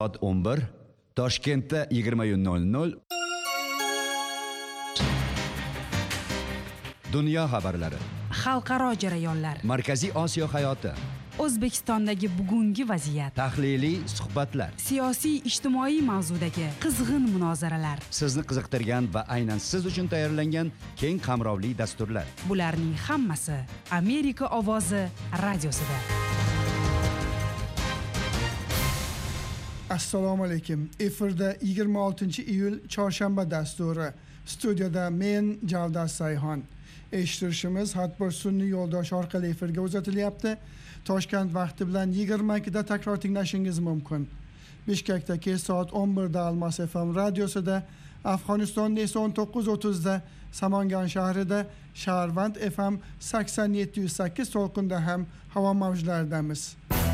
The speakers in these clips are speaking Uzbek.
Soat 11, Toshkentda 20:00. Dunyo xabarlari. Xalqaro jarayonlar. Markaziy Osiyo hayoti. O'zbekistondagi bugungi vaziyat. Tahliliy suhbatlar. Siyosiy, ijtimoiy mavzudagi qizg'in munozaralar. Sizni qiziqtirgan va aynan siz uchun tayyorlangan keng qamrovli dasturlar. Bularning hammasi Amerika ovozi radiosida. Assalomu alaykum. Efirda 26-iyul chorshanba dasturi. Studiyada men Javdas Sayhon. Eshittirishimiz hatbir sun'iy yo'ldosh orqali efirga uzatilyapti. Toshkent vaqti bilan 22 da takror tinglashingiz mumkin. Bishkekda kech soat 11 da Almas FM radiosida, Afg'onistonda esa 19:30 da Samangan shahrida Sharvand FM 87.8 to'lqinda ham havo mavjlaridamiz.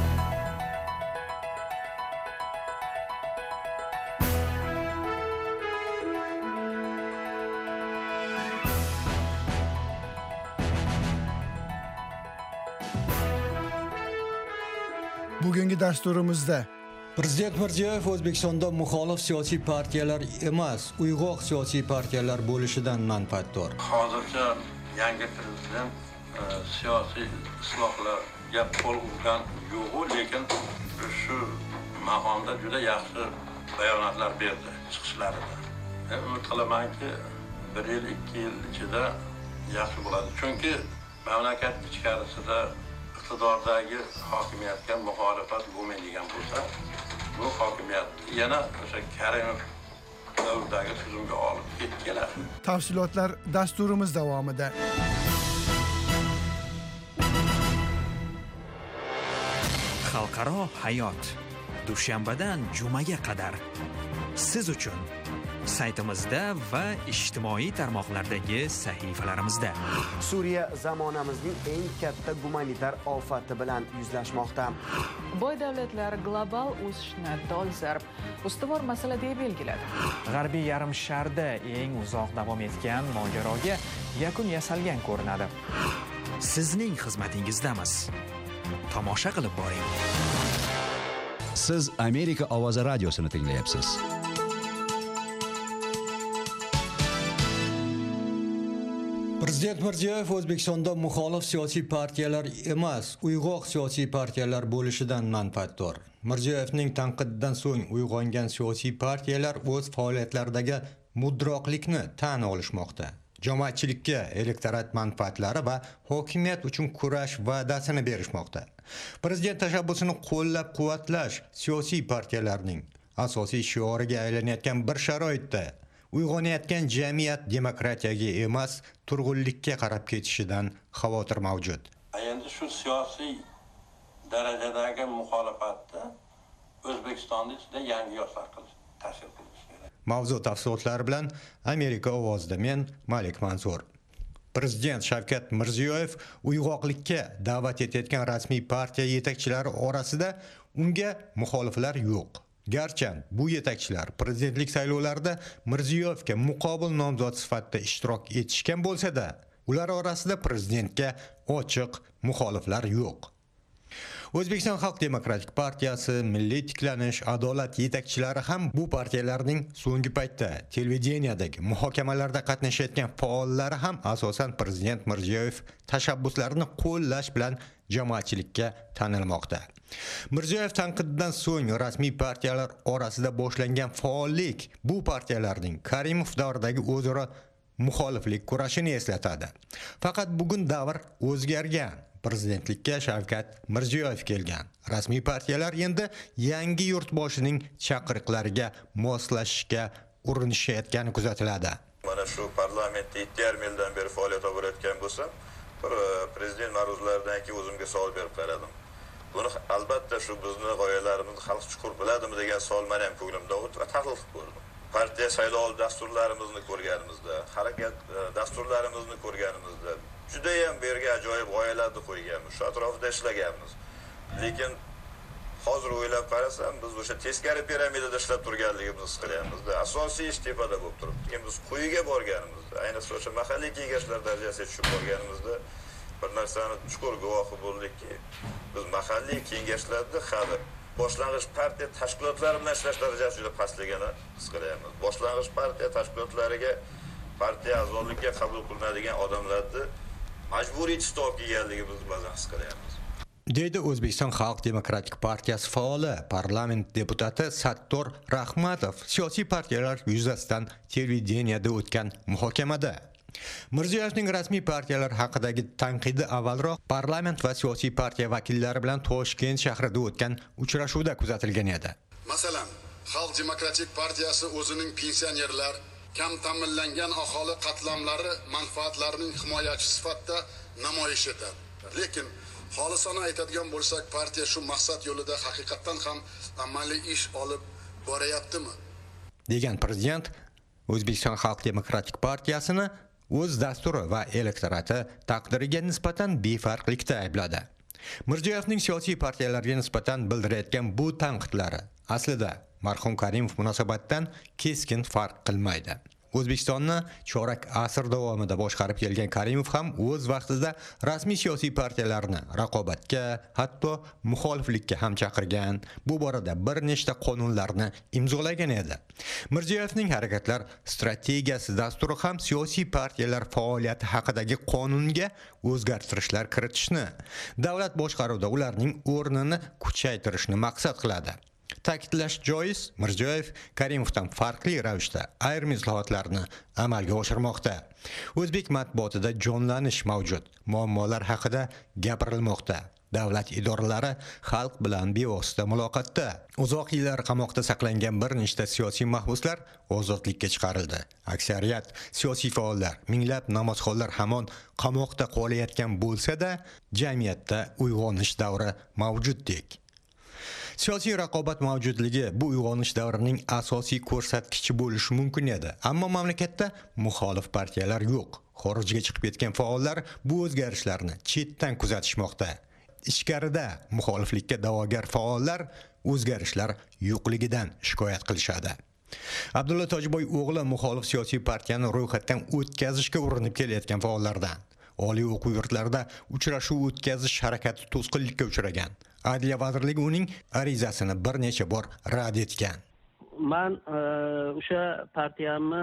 Bugungi dasturimizda Prezident Mirziyoyev O'zbekistonda muxolif siyosiy partiyalar emas, uyg'oq siyosiy partiyalar bo'lishidan manfaatdor. Hozircha yangi prezident siyosiy islohlarga qo'l urgan yo'q, lekin shu maqomda juda yaxshi bayonotlar berdi chiqishlarida. Umid qilamanki, 1 yil, 2 yil ichida yaxshi bo'ladi. Chunki mamlakat ichkarisida iqtidordagi hokimiyatga muxolifat bo'lmaydigan bo'lsa, bu hokimiyat yana o'sha Karimov davridagi tuzumga olib keladi. Tafsilotlar dasturimiz davomida. Xalqaro hayot. Dushanbadan jumaga qadar siz uchun saytimizda va ijtimoiy tarmoqlardagi sahifalarimizda. Suriya zamonamizning eng katta gumanitar ofati bilan yuzlashmoqda. Boy davlatlar global o'sishni dolzarb ustuvor masala deb belgiladi. G'arbiy yarim sharda eng uzoq davom etgan mojaroga yakun yasalgan ko'rinadi. Sizning xizmatingizdamiz. Tomosha qilib boring. Siz Amerika ovozi radiosini tinglayapsiz. Prezident Mirziyoyev O'zbekistonda muxolif siyosiy partiyalar emas, uyg'oq siyosiy partiyalar bo'lishidan manfaatdor. Mirziyoyevning tanqididan so'ng uyg'ongan siyosiy partiyalar o'z faoliyatlaridagi mudroqlikni tan olishmoqda. Jamoatchilikka elektorat manfaatlari va hokimiyat uchun kurash va'dasini berishmoqda. Prezident tashabbusini qo'llab-quvvatlash siyosiy partiyalarning asosiy shioriga aylanayotgan bir sharoitda uyg'onayotgan jamiyat demokratiyaga emas, turg'unlikka qarab ketishidan xavotir mavjud. Endi shu siyosiy darajadagi muxolifatda O'zbekistonda ichida yangi yoshlar tashkil qilish kerak. Mavzu tafsilotlari bilan Amerika ovozida men Malik Mansur. Prezident Shavkat Mirziyoyev uyg'oqlikka da'vat etayotgan rasmiy partiya yetakchilari orasida unga muxoliflar yo'q. Garchi bu yetakchilar prezidentlik saylovlarida Mirziyoyevga muqobil nomzod sifatida ishtirok etishgan bo'lsa-da, ular orasida prezidentga ochiq muxoliflar yo'q. O'zbekiston Xalq Demokratik partiyasi, Milliy tiklanish, Adolat yetakchilari ham bu partiyalarning so'nggi paytda televideniyadagi muhokamalarda qatnashayotgan faollari ham asosan prezident Mirziyoyev tashabbuslarini qo'llash bilan jamoatchilikka tanilmoqda. Mirziyoyev tanqididan so'ng rasmiy partiyalar orasida boshlangan faollik bu partiyalarning Karimov davridagi o'zaro muxoliflik kurashini eslatadi. Faqat bugun davr o'zgargan. Prezidentlikka Shavkat Mirziyoyev kelgan. Rasmiy partiyalar endi yangi yurtboshining chaqiriqlariga moslashishga urinishayotgani kuzatiladi. Mana shu parlamentda 2,5 yildan beri faoliyat olib o'tgan bo'lsam, prezident ma'ruzalaridan keyin o'zimga savol berib qaradim. Buni albatta shu bizning g'oyalarimizni xalq chuqur biladimi degan savol meni ham ko'nglimda o'tdi va tahlil qilib ko'rdim. Partiya saylov dasturlarimizni ko'rganimizda, harakat dasturlarimizni ko'rganimizda juda ham bu yerga ajoyib g'oyalarni qo'yganmiz, shu atrofida ishlaganmiz. Lekin hozir o'ylab qarasam, biz o'sha teskari piramidada ishlab turganligimizni his qilyapmiz. Asosiy ish tepada bo'lib turibdi. Keyin biz quyiga borganimizda, ayniqsa o'sha mahalliy kengashlar darajasiga tushib borganimizda bir narsani chuqur guvohi bo'ldikki, biz mahalliy kengashlarda hali boshlang'ich partiya tashkilotlari bilan ishlash darajasi juda pastligini his qilyapmiz. Boshlang'ich partiya tashkilotlariga partiya a'zolikka qabul qilinadigan odamlarni majburiy stavka ekanligini biz ba'zan his qilyapmiz. deydi O'zbekiston Xalq Demokratik partiyasi faoli, parlament deputati Sattor Rahmatov siyosiy partiyalar yuzasidan televideniyada o'tgan muhokamada. Mirziyoyevning rasmiy partiyalar haqidagi tanqidi avvalroq parlament va siyosiy partiya vakillari bilan Toshkent shahrida o'tgan uchrashuvda kuzatilgan edi. Masalan, Xalq Demokratik partiyasi o'zining pensionerlar, kam ta'minlangan aholi qatlamlari manfaatlarining himoyachisi sifatida namoyish etadi. Lekin xolisona aytadigan bo'lsak, partiya shu maqsad yo'lida haqiqatan ham amaliy ish olib borayaptimi? degan prezident O'zbekiston Xalq Demokratik partiyasini o'z dasturi va elektorati taqdiriga nisbatan befarqlikda aybladi. Mirziyoyevning siyosiy partiyalarga nisbatan bildirayotgan bu tanqidlari aslida marhum Karimov munosabatdan keskin farq qilmaydi. O'zbekistonni chorak asr davomida boshqarib kelgan Karimov ham o'z vaqtida rasmiy siyosiy partiyalarni raqobatga, hatto muxoliflikka ham chaqirgan, bu borada bir nechta qonunlarni imzolagan edi. Mirziyoyevning harakatlar strategiyasi dasturi ham siyosiy partiyalar faoliyati haqidagi qonunga o'zgartirishlar kiritishni, davlat boshqaruvida ularning o'rnini kuchaytirishni maqsad qiladi. Ta'kidlash joiz, Mirziyoyev Karimovdan farqli ravishda ayrim islohotlarni amalga oshirmoqda. O'zbek matbuotida jonlanish mavjud, muammolar haqida gapirilmoqda. Davlat idoralari xalq bilan bevosita muloqotda. Uzoq yillar qamoqda saqlangan bir nechta siyosiy mahbuslar ozodlikka chiqarildi. Aksariyat siyosiy faollar, minglab namozxonlar hamon qamoqda qolayotgan bo'lsa-da, jamiyatda uyg'onish davri mavjuddek. Siyosiy raqobat mavjudligi bu uyg'onish davrining asosiy ko'rsatkichi bo'lishi mumkin edi. Ammo mamlakatda muxolif partiyalar yo'q. Xorijga chiqib ketgan faollar bu o'zgarishlarni chetdan kuzatishmoqda. Ichkarida muxoliflikka da'vogar faollar o'zgarishlar yo'qligidan shikoyat qilishadi. Abdulla Tojboy o'g'li muxolif siyosiy partiyani ro'yxatdan o'tkazishga urinib kelayotgan faollardan. Oliy o'quv yurtlarida uchrashuv o'tkazish harakati to'sqinlikka uchragan. Adliya vazirligi uning arizasini bir necha bor rad etgan. Men o'sha partiyamni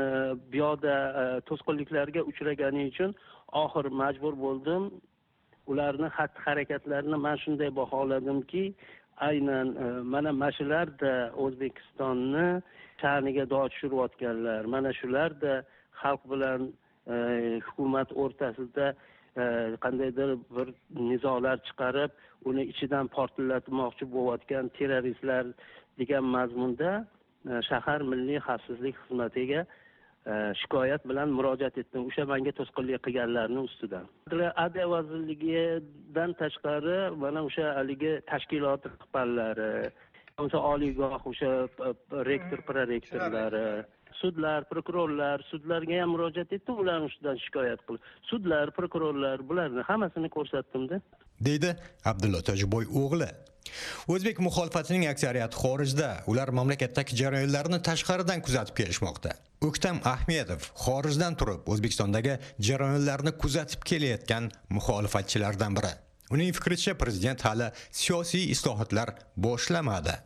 bu yerda to'sqinliklarga uchragani uchun oxir majbur bo'ldim. Ularning xatti-harakatlarini men shunday baholadimki, aynan mana shularda O'zbekistonni sha'niga dod tushirayotganlar. Mana shularda xalq bilan hukumat o'rtasida qandaydir bir nizolar chiqarib, uni ichidan portlatmoqchi bo'layotgan terroristlar degan mazmunda shahar milliy xavfsizlik xizmatiga shikoyat bilan murojaat etdim. O'sha menga to'sqinlik qilganlarning ustidan. Adliya vazirligidan tashqari mana o'sha haligi tashkilot rahbarlari, o'sha oliygoh, o'sha rektor, prorektorlari, sudlar, prokurorlar, sudlarga ham murojaat etdim, ularning ustidan shikoyat qilib. Sudlar, prokurorlar bularni hammasini ko'rsatdim-da, deydi Abdulla Tojboy o'g'li. O'zbek muxolifatining aksariyati xorijda, ular mamlakatdagi jarayonlarni tashqaridan kuzatib kelishmoqda. O'ktam Ahmedov xorijdan turib O'zbekistondagi jarayonlarni kuzatib kelayotgan muxolifatchilardan biri. Uning fikricha, prezident hali siyosiy islohotlar boshlamadi.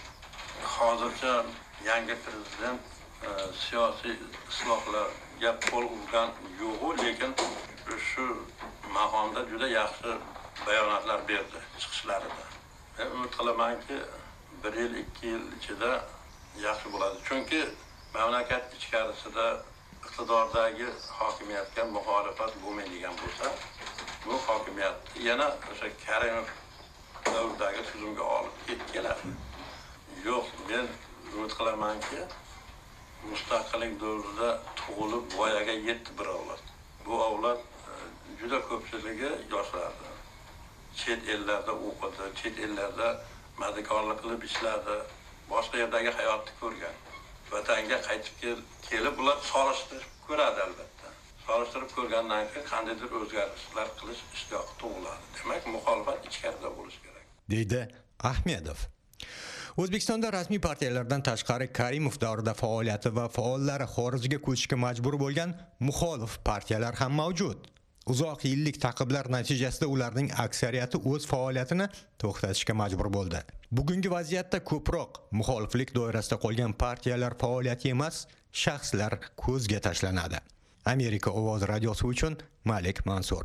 Hozircha yangi prezident siyosiy islohlarga qo'l urgan yo'q, lekin shu maqomda juda yaxshi bayonotlar berdi chiqishlarida. Umid qilamanki, 1 yil, 2 yil ichida yaxshi bo'ladi. Chunki mamlakat ichkarisida iqtidordagi hokimiyatga muxolifat bo'lmaydigan bo'lsa, bu hokimiyat yana o'sha Karimov davridagi tuzumga olib keladi. Yo'q, men umid qilamanki, mustaqillik davrida tug'ilib voyaga yetdi bir avlod. Bu avlod juda ko'pchiligi yoshlardi. Chet ellarda o'qidi, chet ellarda madikorlik qilib ishladi, boshqa yerdagi hayotni ko'rgan. Vatanga qaytib kelib ular solishtirib ko'radi albatta. Solishtirib ko'rgandan keyin qandaydir o'zgarishlar qilish ishtiyoqi tug'iladi. Demak, muxolifat ichkarida bo'lishi kerak, deydi Ahmedov. O'zbekistonda rasmiy partiyalardan tashqari Karimov davrida faoliyati va faollari xorijga ko'chishga majbur bo'lgan muxolif partiyalar ham mavjud. Uzoq yillik ta'qiblar natijasida ularning aksariyati o'z faoliyatini to'xtatishga majbur bo'ldi. Bugungi vaziyatda ko'proq muxoliflik doirasida qolgan partiyalar faoliyati emas, shaxslar ko'zga tashlanadi. Amerika ovozi radiosi uchun Malik Mansur.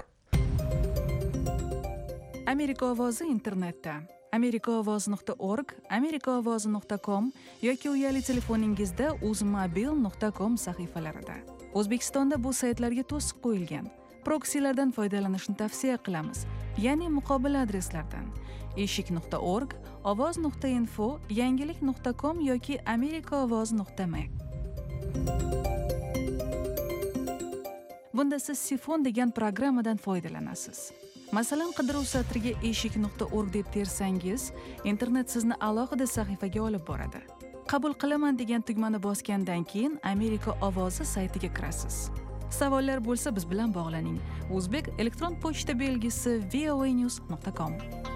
Amerika ovozi internetda amerikaovoz.org, amerikaovozi.com yoki uyali telefoningizda uzmobil.com sahifalarida. O'zbekistonda bu saytlarga to'siq qo'yilgan. Proksilardan foydalanishni tavsiya qilamiz, ya'ni muqobil adreslardan eshik.org, ovoz.info, yangilik.com yoki amerikaovoz.me. Bunda siz Sifon degan programmadan foydalanasiz. Masalan, qidiruv satriga eshik.org deb tersangiz, internet sizni alohida sahifaga olib boradi. Qabul qilaman degan tugmani bosgandan keyin Amerika ovozi saytiga kirasiz. Savollar bo'lsa biz bilan bog'laning. O'zbek elektron pochta belgisi voanews.com.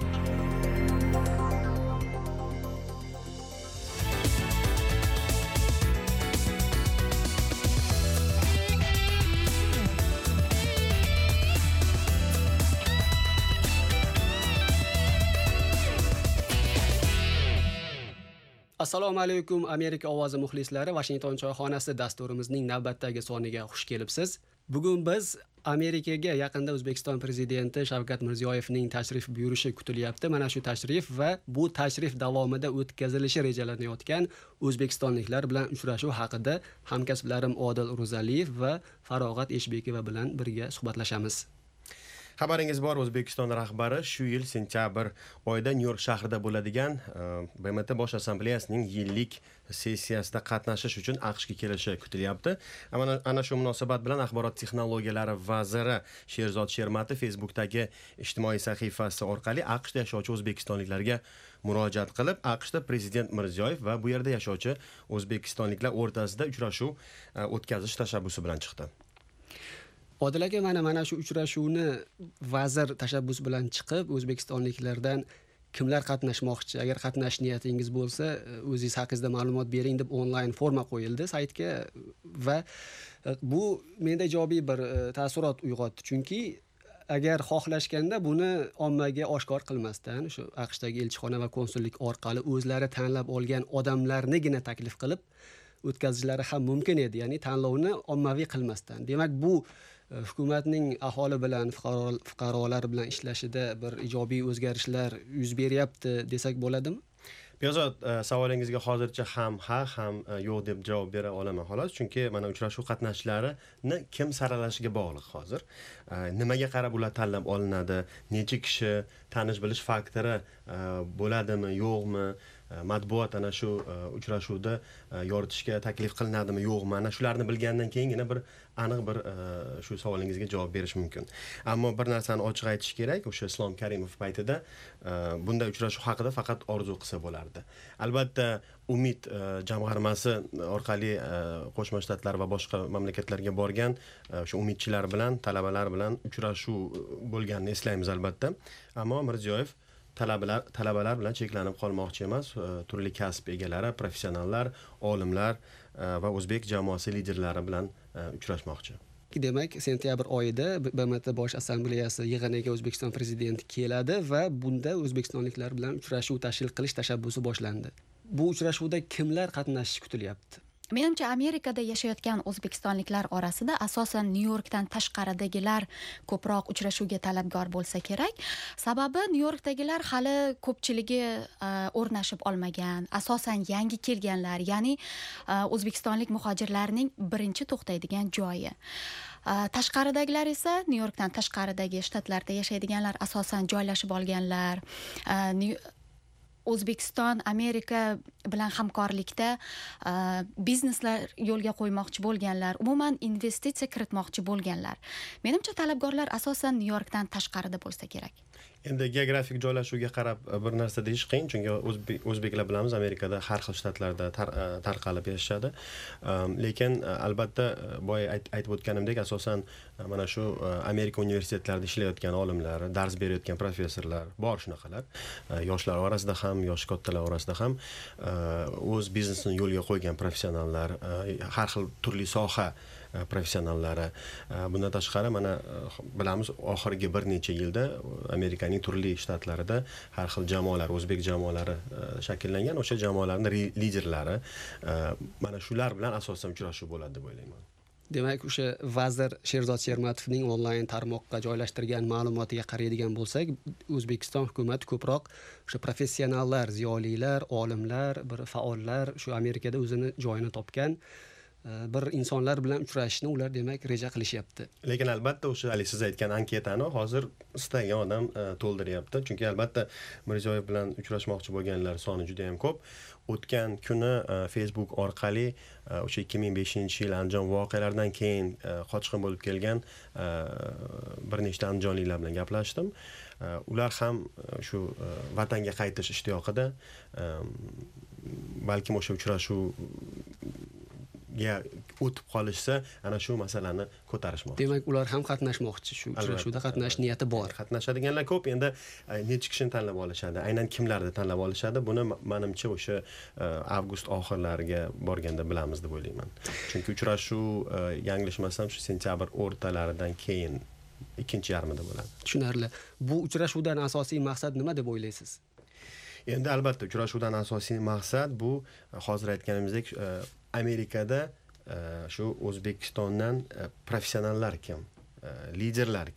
Assalomu alaykum Amerika ovozi muxlislari, Washington choyxonasi dasturimizning navbatdagi soniga xush kelibsiz. Bugun biz Amerikaga yaqinda O'zbekiston prezidenti Shavkat Mirziyoyevning tashrif buyurishi kutilyapti. Mana shu tashrif va bu tashrif davomida o'tkazilishi rejalanayotgan o'zbekistonliklar bilan uchrashuv haqida hamkasblarim Odil Ro'zaliyev va Farog'at Eshbekova bilan birga suhbatlashamiz. Xabaringiz bor, O'zbekiston rahbari shu yil sentyabr oyida Nyu-York shahrida bo'ladigan BMT bosh assambleyasining yillik sessiyasida qatnashish uchun AQShga kelishi kutilyapti. Ana shu munosabat bilan axborot texnologiyalari vaziri Sherzod Shermatov Facebookdagi ijtimoiy sahifasi orqali AQShda yashovchi o'zbekistonliklarga murojaat qilib, AQShda prezident Mirziyoyev va bu yerda yashovchi o'zbekistonliklar o'rtasida uchrashuv o'tkazish tashabbusi bilan chiqdi. Odil aka, mana shu uchrashuvni vazir tashabbus bilan chiqib, o'zbekistonliklardan kimlar qatnashmoqchi, agar qatnash niyatingiz bo'lsa, o'zingiz haqingizda ma'lumot bering deb onlayn forma qo'yildi saytga va bu menda ijobiy bir taassurot uyg'otdi. Chunki agar xohlashganda buni ommaga oshkor qilmasdan, shu AQShdagi elchixona va konsullik orqali o'zlari tanlab olgan odamlarnigina taklif qilib o'tkazishlari ham mumkin edi, ya'ni tanlovni ommaviy qilmasdan. Demak, bu hukumatning aholi bilan, fuqarolar bilan ishlashida bir ijobiy o'zgarishlar yuz beryapti desak bo'ladimi? Behzod, savolingizga hozircha ham ha, ham yo'q deb javob bera olaman xolos, chunki mana uchrashuv qatnashchilarini kim saralashiga bog'liq hozir. Nimaga qarab ular tanlab olinadi, necha kishi, tanish bilish faktori bo'ladimi, yo'qmi? Matbuot ana shu uchrashuvda yoritishga taklif qilinadimi, yo'qmi? Ana shularni bilgandan keyingina bir aniq bir shu savolingizga javob berish mumkin. Ammo bir narsani ochiq aytish kerak, o'sha Islom Karimov paytida bunday uchrashuv haqida faqat orzu qilsa bo'lardi. Albatta, Umid jamg'armasi orqali Qo'shma Shtatlar va boshqa mamlakatlarga borgan shu umidchilar bilan, talabalar bilan uchrashuv bo'lganini eslaymiz albatta. Ammo Mirziyoyev talabalar bilan cheklanib qolmoqchi emas, turli kasb egalari, professionallar, olimlar va o'zbek jamoasi liderlari bilan uchrashmoqchi. Demak, sentyabr oyida BMT bosh assambleyasi yig'iniga O'zbekiston prezidenti keladi va bunda o'zbekistonliklar bilan uchrashuv tashkil qilish tashabbusi boshlandi. Bu uchrashuvda kimlar qatnashishi kutilyapti? Menimcha Amerikada yashayotgan o'zbekistonliklar orasida asosan Nyu-Yorkdan tashqaridagilar ko'proq uchrashuvga talabgor bo'lsa kerak. Sababi Nyu-Yorkdagilar hali ko'pchiligi o'rnashib olmagan, asosan yangi kelganlar, ya'ni o'zbekistonlik muhojirlarning birinchi to'xtaydigan joyi. Tashqaridagilar esa Nyu-Yorkdan tashqaridagi shtatlarda yashaydiganlar asosan joylashib olganlar. O'zbekiston Amerika bilan hamkorlikda bizneslar yo'lga qo'ymoqchi bo'lganlar, umuman investitsiya kiritmoqchi bo'lganlar. Menimcha talabgorlar asosan Nyu-Yorkdan tashqarida bo'lsa kerak. Endi geografik joylashuvga qarab bir narsa deyish qiyin, chunki o'zbeklar bilamiz Amerikada har xil shtatlarda tarqalib yashashadi. Lekin albatta boya aytib o'tganimdek, asosan mana shu Amerika universitetlarida ishlayotgan olimlar, dars berayotgan professorlar bor shunaqalar. Yoshlar orasida ham, yosh kattalar orasida ham o'z biznesini yo'lga qo'ygan professionallar, har xil turli soha professionallari. Bundan tashqari mana bilamiz oxirgi bir necha yilda Amerikaning turli shtatlarida har xil jamoalar, o'zbek jamoalari shakllangan. O'sha jamoalarning liderlari mana shular bilan asosan uchrashuv bo'ladi deb o'ylayman. Demak, o'sha vazir Sherzod Shermatovning onlayn tarmoqqa joylashtirgan ma'lumotiga qaraydigan bo'lsak, O'zbekiston hukumati ko'proq o'sha professionallar, ziyolilar, olimlar, bir faollar shu Amerikada o'zini joyini topgan bir insonlar bilan uchrashishni ular demak reja qilishyapti. Lekin albatta o'sha hali siz aytgan anketani hozir istagan odam to'ldiryapti. Chunki albatta Mirziyoyev bilan uchrashmoqchi bo'lganlar soni juda ham ko'p. O'tgan kuni Facebook orqali o'sha 2005-yil Andijon voqealaridan keyin qochqin bo'lib kelgan bir nechta andijonliklar bilan gaplashdim. Ular ham shu vatanga qaytish ishtiyoqida, balkim o'sha uchrashuv o'tib qolishsa, ana shu masalani ko'tarishmoqchi. Demak, ular ham qatnashmoqchi, shu uchrashuvda qatnashish niyati bor. Qatnashadiganlar ko'p, endi necha kishini tanlab olishadi, aynan kimlarni tanlab olishadi, buni menimcha o'sha avgust oxirlariga borganda bilamiz deb o'ylayman. Chunki uchrashuv yanglishmasam shu sentyabr o'rtalaridan keyin ikkinchi yarmida bo'ladi. Tushunarli. Bu uchrashuvdan asosiy maqsad nima deb o'ylaysiz? Endi albatta uchrashuvdan asosiy maqsad bu hozir aytganimizdek Amerikada shu O'zbekistondan professionallar kim, liderlar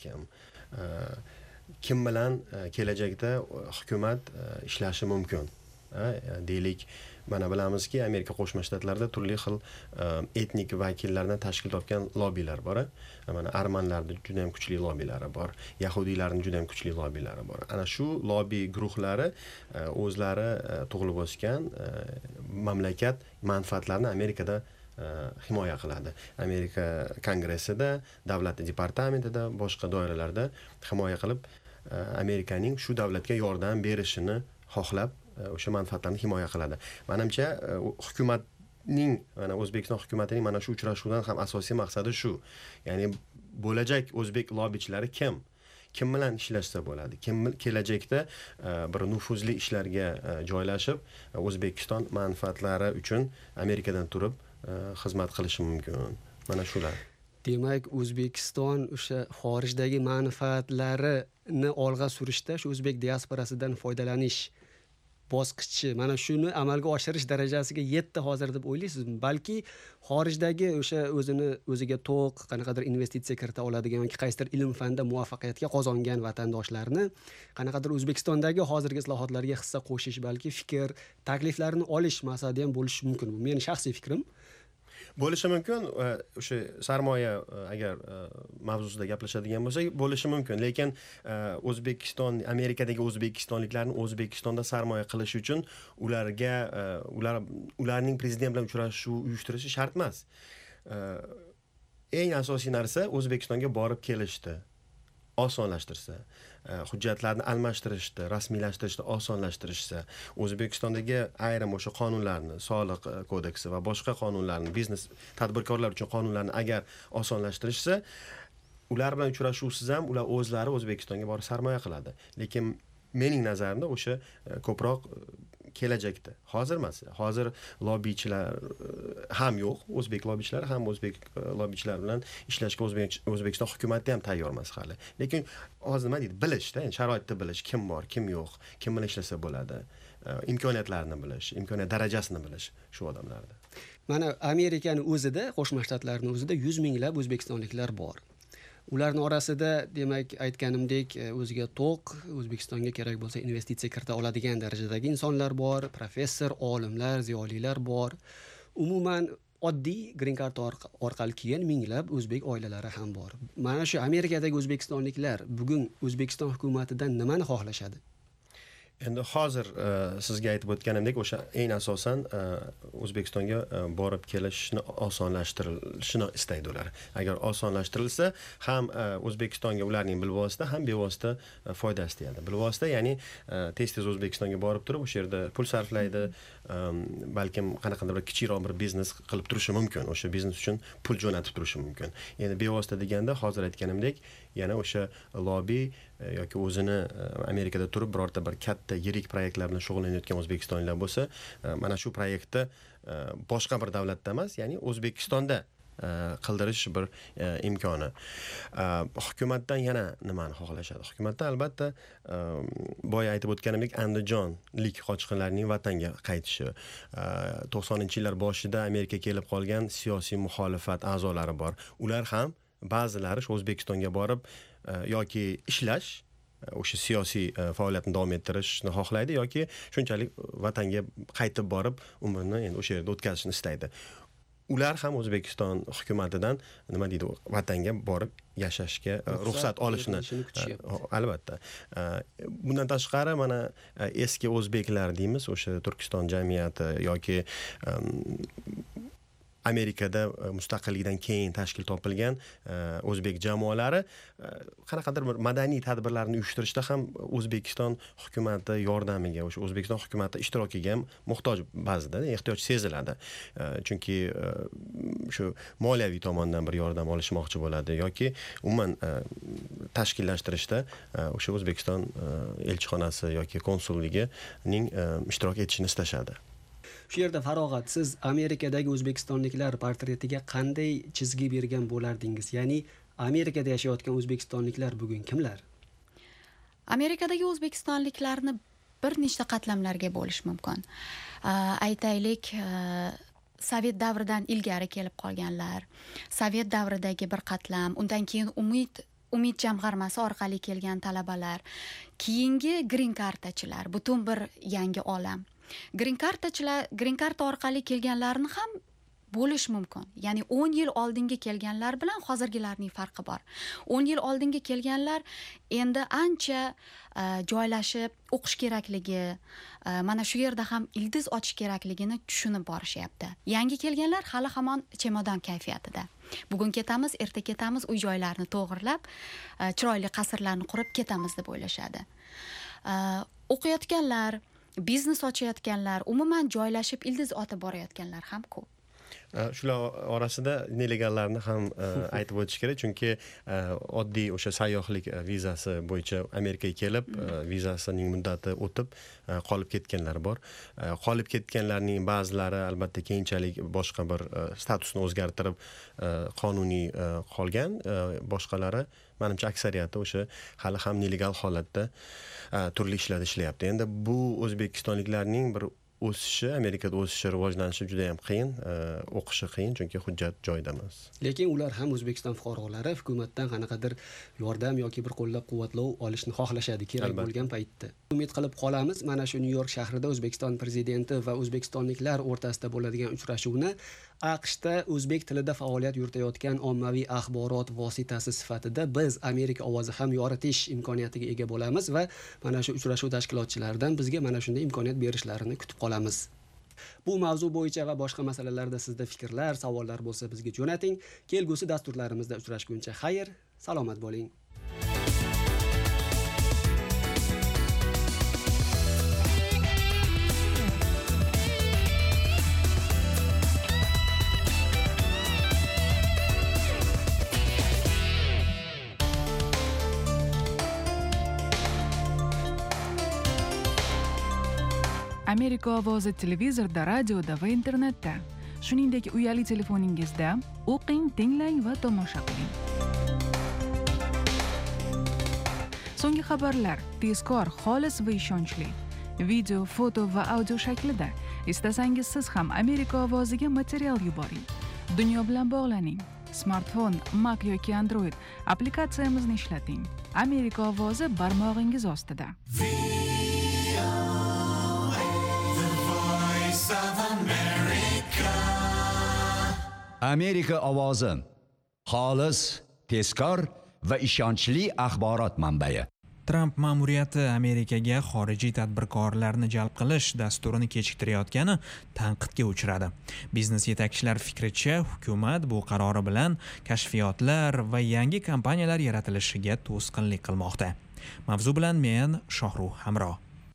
kim bilan kelajakda hukumat ishlashi mumkin. Deylik, mana bilamizki, Amerika Qo'shma Shtatlarida turli xil etnik vakillardan tashkil topgan lobbilar bor. Mana armanlarning juda ham kuchli lobbilari bor, yahudiylarning juda ham kuchli lobbilari bor. Ana shu lobbi guruhlari o'zlari tug'ilib o'sgan mamlakat manfaatlarini Amerikada himoya qiladi. Amerika Kongressida, davlat departamentida, boshqa doiralarda himoya qilib, Amerikaning shu davlatga yordam berishini xohlab o'sha manfaatlarni himoya qiladi. Menimcha hukumatning, mana O'zbekiston hukumatining mana shu uchrashuvdan ham asosiy maqsadi shu. Ya'ni bo'lajak o'zbek lobbichlari kim bilan ishlashsa bo'ladi, kim kelajakda bir nufuzli ishlarga joylashib O'zbekiston manfaatlari uchun Amerikadan turib xizmat qilishi mumkin. Mana shular. Demak, O'zbekiston o'sha xorijdagi manfaatlarini olg'a surishda shu o'zbek diasporasidan foydalanish bosqichi mana shuni amalga oshirish darajasiga yetdi hozir deb o'ylaysizmi? Balki xorijdagi o'sha o'ziga to'q, qanaqadir investitsiya kirita oladigan yoki qaysidir ilm fanda muvaffaqiyatga qozongan vatandoshlarni qanaqadir O'zbekistondagi hozirgi islohotlarga hissa qo'shish, balki fikr, takliflarini olish maqsadi ham bo'lishi mumkin. Bu mening shaxsiy fikrim. Bo'lishi mumkin, o'sha sarmoya agar mavzusida gaplashadigan bo'lsak, bo'lishi mumkin, lekin O'zbekiston, Amerikadagi o'zbekistonliklarni O'zbekistonda sarmoya qilish uchun ularning prezident bilan uchrashuv uyushtirishi shart emas. Eng asosiy narsa O'zbekistonga borib kelishdi, osonlashtirsa, hujjatlarni almashtirishdi, rasmiylashtirishni osonlashtirishsa, O'zbekistondagi ayrim o'sha qonunlarni, soliq kodeksi va boshqa qonunlarni, biznes tadbirkorlar uchun qonunlarni agar osonlashtirishsa, ular bilan uchrashuvsiz ham ular o'zlari O'zbekistonga borib sarmoya qiladi. Lekin mening nazarimda o'sha ko'proq kelajakda, hozir emas. Hozir lobbichilar ham yo'q, o'zbek lobbichilari ham o'zbek lobbichilar bilan ishlashga O'zbekiston hukumati ham tayyor emas hali. Lekin hozir nima deydi, bilishda, sharoitni bilish, kim bor, kim yo'q, kim bilan ishlasa bo'ladi, imkoniyatlarini bilish, imkoniyat darajasini bilish shu odamlarda. Mana Amerikaning o'zida, Qo'shma Shtatlarning o'zida 100 minglab o'zbekistonliklar bor. Ularning orasida demak aytganimdek o'ziga to'q, O'zbekistonga kerak bo'lsa investitsiya kirita oladigan darajadagi insonlar bor, professor, olimlar, ziyolilar bor. Umuman oddiy green card orqali kelgan minglab o'zbek oilalari ham bor. Mana shu Amerikadagi o'zbekistonliklar bugun O'zbekiston hukumatidan nimani xohlashadi? Endi hozir sizga aytib o'tganimdek, o'sha eng asosan O'zbekistonga borib kelishni osonlashtirilishini istaydi ular. Agar osonlashtirilsa, ham O'zbekistonga ularning bilvosita ham bevosita foydasi tegadi. Bilvosita, ya'ni tez-tez O'zbekistonga borib turib, o'sha yerda pul sarflaydi, balkim qanaqadir bir kichikroq bir biznes qilib turishi mumkin. O'sha biznes uchun pul jo'natib turishi mumkin. Endi bevosita deganda hozir aytganimdek, yana o'sha lobby yoki o'zini Amerikada turib birorta bir katta yirik proyektlar bilan shug'ullanayotgan o'zbekistonliklar bo'lsa, mana shu proyektda boshqa bir davlatda emas, ya'ni O'zbekistonda qildirish bir imkoni. Hukumatdan yana nimani xohlashadi? Hukumatdan albatta boya aytib o'tganimdek andijonlik qochqinlarning vatanga qaytishi, 90-yillar boshida Amerika kelib qolgan siyosiy muxolifat a'zolari bor. Ular ham ba'zilari O'zbekistonga borib yoki ishlash, o'sha siyosiy faoliyatni davom ettirishni xohlaydi yoki shunchalik vatanga qaytib borib umrini endi o'sha yerda o'tkazishni istaydi. Ular ham O'zbekiston hukumatidan nima deydi, vatanga borib yashashga ruxsat olishni albatta. Bundan tashqari mana eski o'zbeklar deymiz, o'sha Turkiston jamiyati yoki Amerikada mustaqillikdan keyin tashkil topilgan o'zbek jamoalari qanaqadir bir madaniy tadbirlarni uyushtirishda ham O'zbekiston hukumati yordamiga, o'sha O'zbekiston hukumati ishtirokiga ham muhtoj, ba'zida ehtiyoj seziladi. Chunki shu moliyaviy tomondan bir yordam olishmoqchi bo'ladi yoki umuman tashkillashtirishda o'sha O'zbekiston elchixonasi yoki konsulligining ishtirok etishini istashadi. Shu yerda Farog'at, siz Amerikadagi o'zbekistonliklar portretiga qanday chizgi bergan bo'lardingiz? Ya'ni Amerikada yashayotgan o'zbekistonliklar bugun kimlar? Amerikadagi o'zbekistonliklarni bir nechta qatlamlarga bo'lish mumkin. Aytaylik, Sovet davridan ilgari kelib qolganlar, Sovet davridagi bir qatlam, undan keyin Umid jamg'armasi orqali kelgan talabalar, keyingi green kartachilar, butun bir yangi olam. Green karta orqali kelganlarni ham bo'lish mumkin. Ya'ni 10 yil oldingi kelganlar bilan hozirgilarning farqi bor. 10 yil oldingi kelganlar endi ancha joylashib o'qish kerakligi, mana shu yerda ham ildiz ochish kerakligini tushunib borishyapti. Yangi kelganlar hali hamon chemodon kayfiyatida. Bugun ketamiz, erta ketamiz, uy joylarni to'g'irlab, chiroyli qasrlarni qurib ketamiz deb o'ylashadi. O'qiyotganlar, biznes ochayotganlar, umuman joylashib ildiz otib borayotganlar ham ko'p. Shular orasida nelegallarni ham aytib o'tish kerak, chunki oddiy o'sha sayyohlik vizasi bo'yicha Amerikaga kelib, vizasining muddati o'tib qolib ketganlar bor. Qolib ketganlarning ba'zilari albatta keyinchalik boshqa bir statusni o'zgartirib qonuniy qolgan, boshqalari menimcha aksariyati o'sha hali ham nelegal holatda turli ishlarda ishlayapti. Endi bu o'zbekistonliklarning bir o'sishi, Amerikada o'sishi, rivojlanishi juda ham qiyin, o'qishi qiyin, chunki hujjat joyida emas. Lekin ular ham O'zbekiston fuqarolari hukumatdan qanaqadir yordam yoki bir qo'llab-quvvatlov olishni xohlashadi kerak bo'lgan paytda. Umid qilib qolamiz, mana shu Nyu-York shahrida O'zbekiston prezidenti va o'zbekistonliklar o'rtasida bo'ladigan uchrashuvni AQShda o'zbek tilida faoliyat yuritayotgan ommaviy axborot vositasi sifatida biz Amerika ovozi ham yoritish imkoniyatiga ega bo'lamiz va mana shu uchrashuv tashkilotchilaridan bizga mana shunday imkoniyat berishlarini kutib qolamiz. Bu mavzu bo'yicha va boshqa masalalarda sizda fikrlar, savollar bo'lsa bizga jo'nating. Kelgusi dasturlarimizda uchrashguncha xayr, salomat bo'ling. Amerika ovozi televizorda, radioda va internetda, shuningdek uyali telefoningizda o'qing, tinglang va tomosha qiling. So'nggi xabarlar tezkor, xolis va ishonchli. Video, foto va audio shaklida. Istasangiz siz ham Amerika ovoziga material yuboring. Dunyo bilan bog'laning. Smartfon, Mac yoki Android applikatsiyamizni ishlating. Amerika ovozi barmog'ingiz ostida. Amerika ovozi xolis, tezkor va ishonchli axborot manbai. Trump ma'muriyati Amerikaga xorijiy tadbirkorlarni jalb qilish dasturini kechiktirayotgani tanqidga uchradi. Biznes yetakchilari fikricha, hukumat bu qarori bilan kashfiyotlar va yangi kompaniyalar yaratilishiga to'sqinlik qilmoqda. Mavzu bilan men Shohruh Hamro.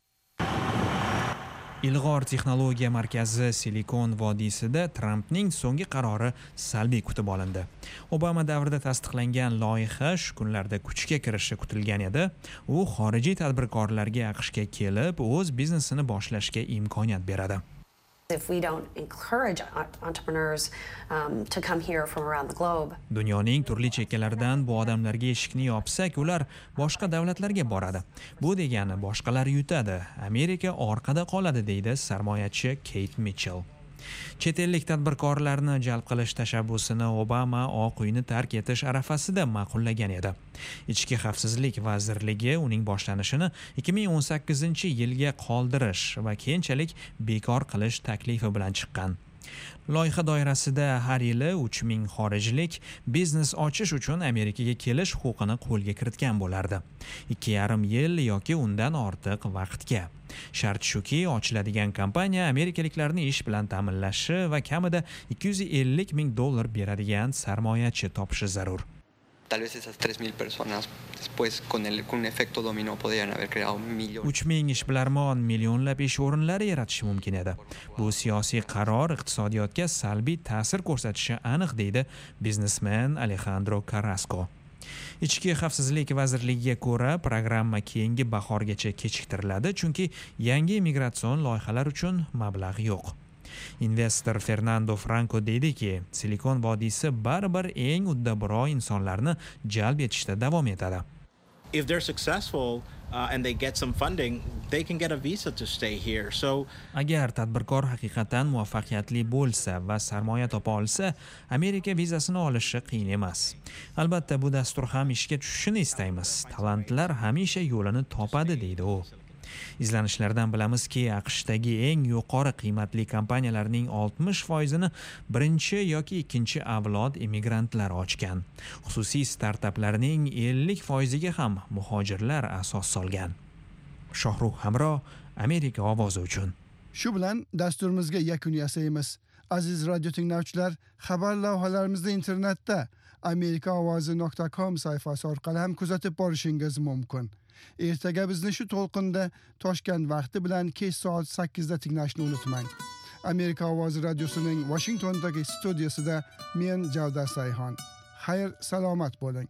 Ilg'or texnologiya markazi Silikon vodiysida Trumpning so'nggi qarori salbiy kutib olindi. Obama davrida tasdiqlangan loyiha shu kunlarda kuchga kirishi kutilgan edi. U xorijiy tadbirkorlarga AQShga kelib, o'z biznesini boshlashga imkoniyat beradi. If we don't encourage entrepreneurs to come here from around the globe. Dunyoning turli chekkalaridan bu odamlarga eshikni yopsak, ular boshqa davlatlarga boradi. Bu degani boshqalar yutadi, Amerika orqada qoladi, deydi sarmoyachi Kate Mitchell. Chet ellik tadbirkorlarni jalb qilish tashabbusini Obama Oq uyni tark etish arafasida ma'qullagan edi. Ichki xavfsizlik vazirligi uning boshlanishini 2018-yilga qoldirish va keyinchalik bekor qilish taklifi bilan chiqqan. Loyiha doirasida har yili 3000 xorijlik biznes ochish uchun Amerikaga kelish huquqini qo'lga kiritgan bo'lardi. 2,5 yil yoki undan ortiq vaqtga. Shart shuki, ochiladigan kompaniya amerikaliklarni ish bilan ta'minlashi va kamida $250,000 beradigan sarmoyachi topishi zarur. Tal vez esas 3,000 personas después con un efecto dominó podrían haber creado millones. 3,000 ishbilarmon millionlab ish o'rinlari yaratishi mumkin edi. Bu siyosiy qaror iqtisodiyotga salbiy ta'sir ko'rsatishi aniq, deydi biznesmen Alejandro Carrasco. Ichki xavfsizlik vazirligiga ko'ra, programma keyingi bahorgacha kechiktiriladi, chunki yangi immigratsion loyihalar uchun mablag' yo'q. Investor Fernando Franco deydiki, Silikon vodiysi baribir eng uddabro insonlarni jalb etishda davom etadi. If they're successful and they get some funding, they can get a visa to stay here. So agar tadbirkor haqiqatan muvaffaqiyatli bo'lsa va sarmoya topa olsa, Amerika vizasini olishi qiyin emas. Albatta, bu dastur ham ishga tushishini istaymiz. Talantlar hamisha yo'lini topadi, deydi u. Izlanishlardan bilamizki, AQShdagi eng yuqori qiymatli kompaniyalarning 60%ni birinchi yoki ikkinchi avlod immigrantlar ochgan. Xususiy startaplarning 50%ga ham muhojirlar asos solgan. Shohruh Hamro, Amerika ovozi uchun. Shu bilan dasturimizga yakun yasaymiz. Aziz radio tinglovchilar, xabar lavhalarimizni internetda amerikaovozi.com sayfasi orqali ham kuzatib borishingiz mumkin. Ertaga bizni shu to'lqinda Toshkent vaqti bilan kech soat 8 da tinglashni unutmang. Amerika ovozi radiosining Washingtondagi studiyasida men Javdar Sayhon. Xayr, salomat bo'ling.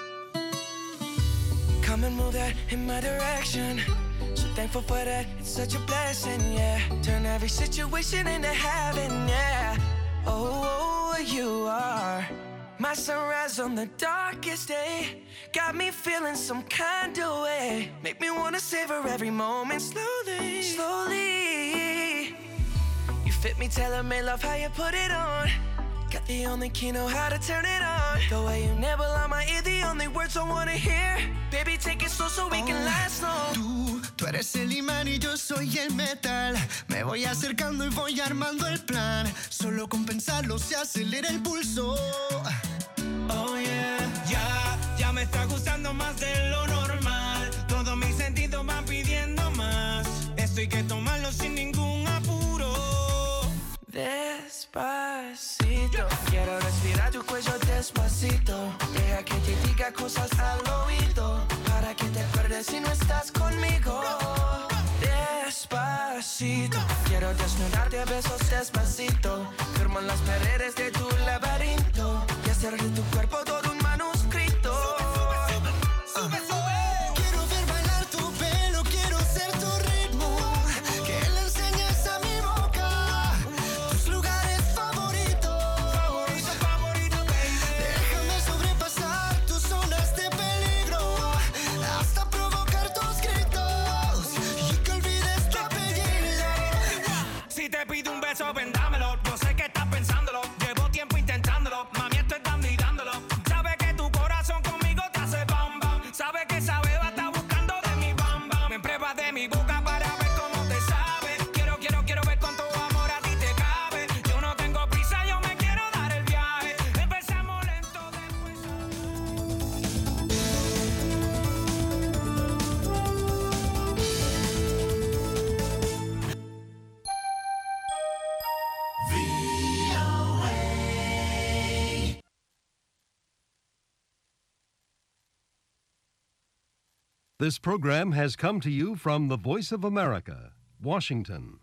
Come and move that in my direction. So thankful for that, it's such a blessing, yeah. Turn every situation into heaven, yeah. Oh, you are my sunrise on the darkest day. Got me feeling some kind of way. Make me wanna savor every moment slowly, slowly. You fit me, telling me love how you put it on. Got the only key, know how to turn it on. The way you never lie my ear, the only words I wanna hear. Baby, take it slow so we can last long. Tú eres el imán y yo soy el metal. Me voy acercando y voy armando el plan. Solo con pensarlo se acelera el pulso. Oh yeah, ya me está gustando más de lo normal. Todos mis sentidos van pidiendo más. Esto hay que tomarlo sin ningún apuro. Despacito, quiero respirar tu cuello despacito. Deja que te diga cosas al oído, para que te acuerdes si no estás conmigo. Despacito, quiero desnudarte a besos despacito. Firmo en las paredes de tu laberinto y hacer de tu cuerpo todo un manuscrito. Sube, sube. Quiero ver bailar tu pelo, quiero ser tu ritmo. Que le enseñes a mi boca tus lugares favoritos. Favorito, baby. Déjame sobrepasar tus zonas de peligro hasta provocar tus gritos y que olvides tu apellido. Si te pido un beso, ven dámelo. Yo sé que estás pensándolo. Llevo tiempo intentándolo. Mami, esto es dando y dándolo. Sabe que tu corazón conmigo te hace bam bam. Sabe que esa beba está buscando de mi bam bam. Me prueba de mi boca para ver cómo te sabe. Quiero ver cuánto amor a ti te cabe. Yo no tengo prisa, yo me quiero dar el viaje. Empezamos lento, después. This program has come to you from the Voice of America, Washington.